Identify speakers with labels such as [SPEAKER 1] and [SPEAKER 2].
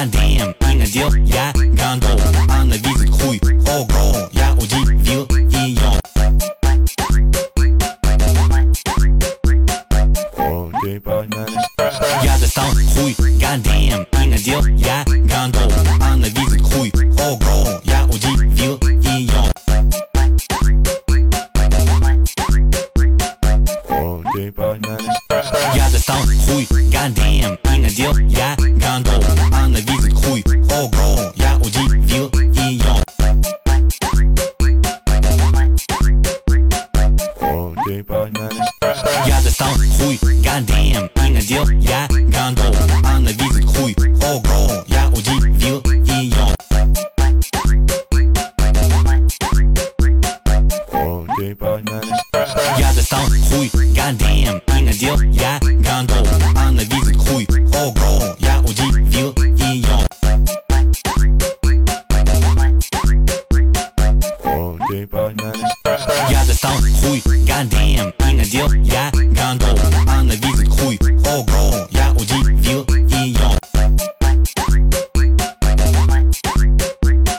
[SPEAKER 1] goddamn, и надел я гондон. Она видит хуй, ого, я удивил ее. Я достал хуй, goddamn, и надел я гондон. Она видит хуй, ого, я удивил ее. Я достал хуй, goddamn, и надел я гондон. Она видит хуй, ого, я удивил ее. Я достал хуй, goddamn, и надел я гондон. Она видит хуй, ого, я удивил ее. Я достал хуй, goddamn, и надел я гондон. Она видит хуй, ого, я удивил ее. Я достал хуй, goddamn, и надел я гондон. Она видит